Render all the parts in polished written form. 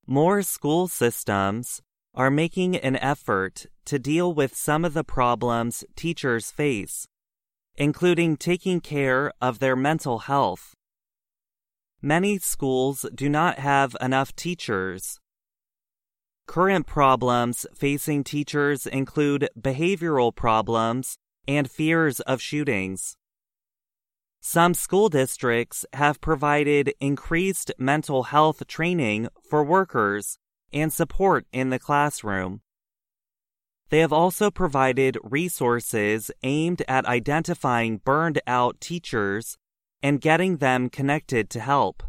More school systems are making an effort to deal with some of the problems teachers face, including taking care of their mental health. Many schools do not have enough teachers. Current problems facing teachers include behavioral problems and fears of shootings. Some school districts have provided increased mental health training for workers and support in the classroom. They have also provided resources aimed at identifying burned-out teachers and getting them connected to help.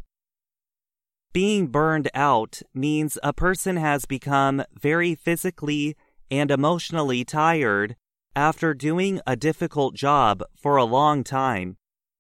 Being burned out means a person has become very physically and emotionally tired after doing a difficult job for a long time.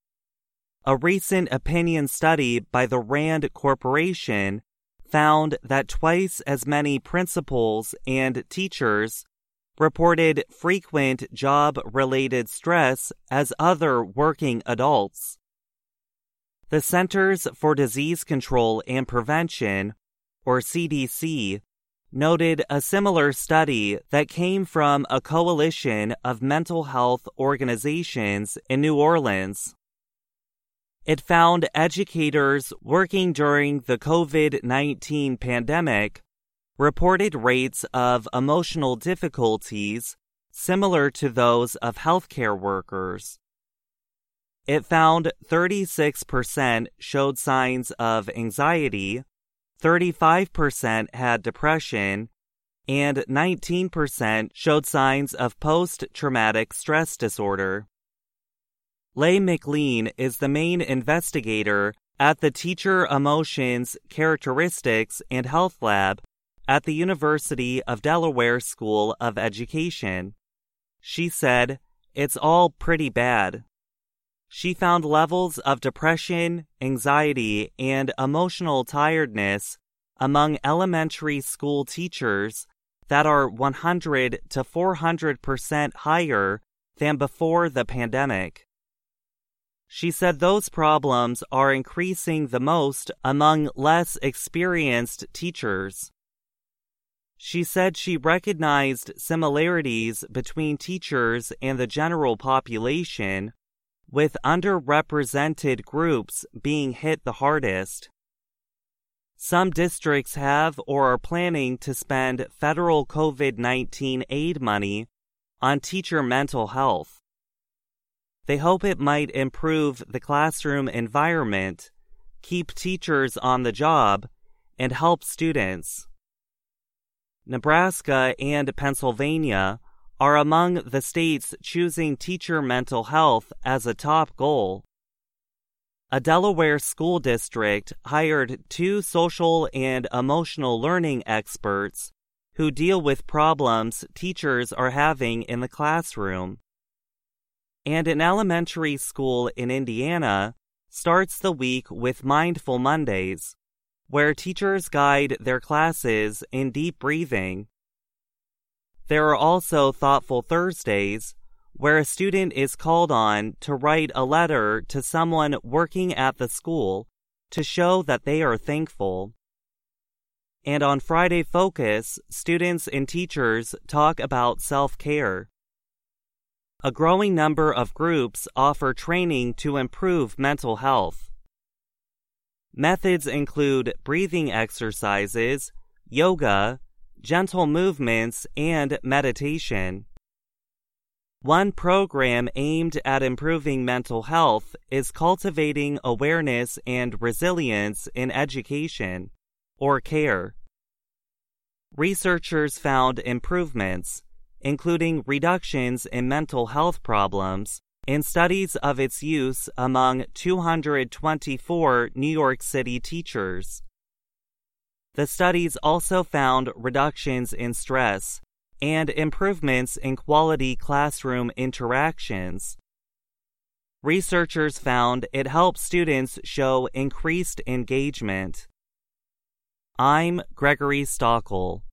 A recent opinion study by the RAND Corporation found that twice as many principals and teachers reported frequent job-related stress as other working adults. The Centers for Disease Control and Prevention, or CDC, noted a similar study that came from a coalition of mental health organizations in New Orleans. It found educators working during the COVID-19 pandemic reported rates of emotional difficulties similar to those of healthcare workers. It found 36% showed signs of anxiety, 35% had depression, and 19% showed signs of post-traumatic stress disorder. Leigh McLean is the main investigator at the Teacher Emotions, Characteristics, and Health Lab at the University of Delaware School of Education. She said, "It's all pretty bad." She found levels of depression, anxiety, and emotional tiredness among elementary school teachers that are 100 to 400% higher than before the pandemic. She said those problems are increasing the most among less experienced teachers. She said she recognized similarities between teachers and the general population, with underrepresented groups being hit the hardest. Some districts have or are planning to spend federal COVID-19 aid money on teacher mental health. They hope it might improve the classroom environment, keep teachers on the job, and help students. Nebraska and Pennsylvania are among the states choosing teacher mental health as a top goal. A Delaware school district hired 2 social and emotional learning experts who deal with problems teachers are having in the classroom. And an elementary school in Indiana starts the week with Mindful Mondays, where teachers guide their classes in deep breathing. There are also Thoughtful Thursdays, where a student is called on to write a letter to someone working at the school to show that they are thankful. And on Friday Focus, students and teachers talk about self-care. A growing number of groups offer training to improve mental health. Methods include breathing exercises, yoga, gentle movements, and meditation. One program aimed at improving mental health is Cultivating Awareness and Resilience in Education, or CARE. Researchers found improvements, including reductions in mental health problems, in studies of its use among 224 New York City teachers. The studies also found reductions in stress and improvements in quality classroom interactions. Researchers found it helps students show increased engagement. I'm Gregory Stockel.